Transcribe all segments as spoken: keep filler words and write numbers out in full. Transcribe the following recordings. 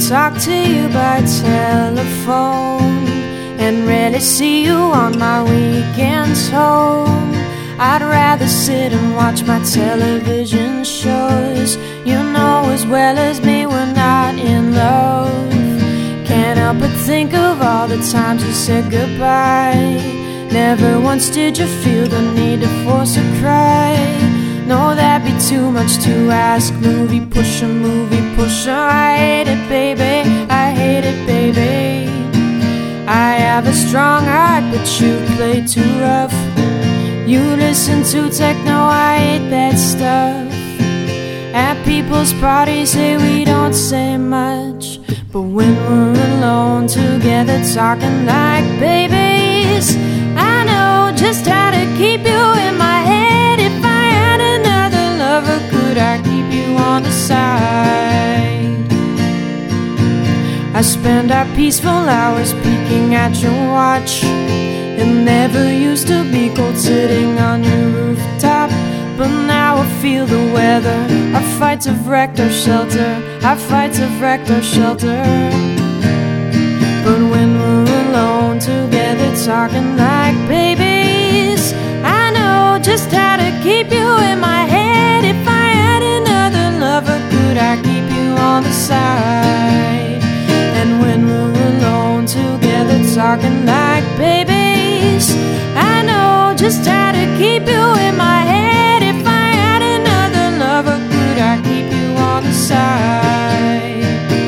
talk to you by telephone and rarely see you on my weekends home. I'd rather sit and watch my television shows. You know as well as me we're not in love. Can't help but think of all the times you said goodbye. Never once did you feel the need to force a cry. No, that'd be too much to ask. Movie pusher, movie pusher, I hate it, baby, I hate it, baby. I have a strong heart, but you play too rough. You listen to techno, I hate that stuff. At people's parties, say we don't say much, but when we're alone together talking like babies, I know just how to keep you in my head. If I had another lover, could I keep you on the side? I spend our peaceful hours peeking at your watch. It never used to be cold sitting on your rooftop, but now I feel the weather. Our fights have wrecked our shelter. Our fights have wrecked our shelter. But when we're alone together talking like babies, I know just how to keep you in my head. If I had another lover, could I keep you on the side? And when we're alone together talking like babies, I know just how to keep you in my head. If I had another lover, could I keep you on the side?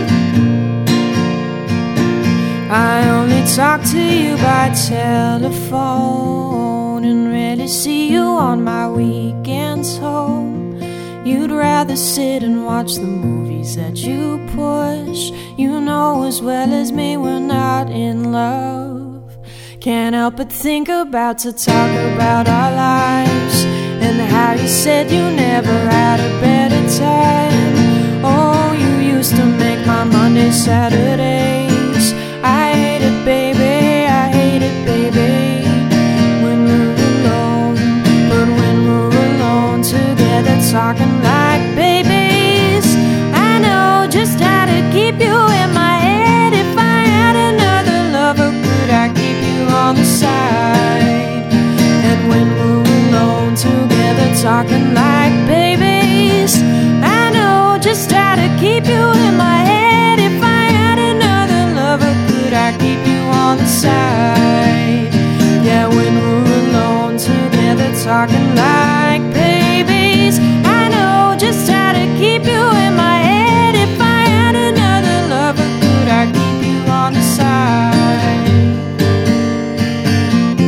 I only talk to you by telephone and rarely see you on my weekends home. You'd rather sit and watch the movies that you push. You know as well as me we're not in love. Can't help but think about to talk about our lives and how you said you never had a better time. Oh, you used to make my Monday Saturdays. I hate it, baby, I hate it, baby, when we're alone. But when we're alone together talking like babies, I know just how to keep you in my head. If I had another lover, could I keep you on the side? And when we're alone together talking like babies, I know just how to keep you in my head. If I had another lover, could I keep you on the side? Yeah, when we're alone together talking like babies, I know just how to keep you in my head. If I had another lover, could I keep you on the side?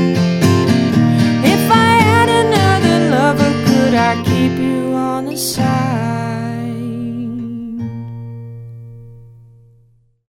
If I had another lover, could I keep you on the side?